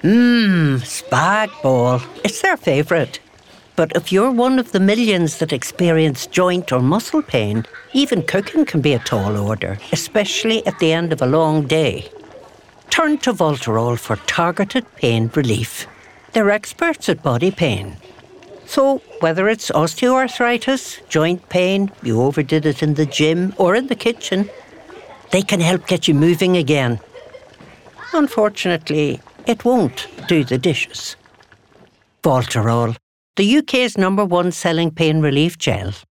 Spag bol. It's their favourite. But if you're one of the millions that experience joint or muscle pain, even cooking can be a tall order, especially at the end of a long day. Turn to Voltarol for targeted pain relief. They're experts at body pain. So whether it's osteoarthritis, joint pain, you overdid it in the gym or in the kitchen, they can help get you moving again. Unfortunately, it won't do the dishes. Voltarol, the UK's #1 selling pain relief gel.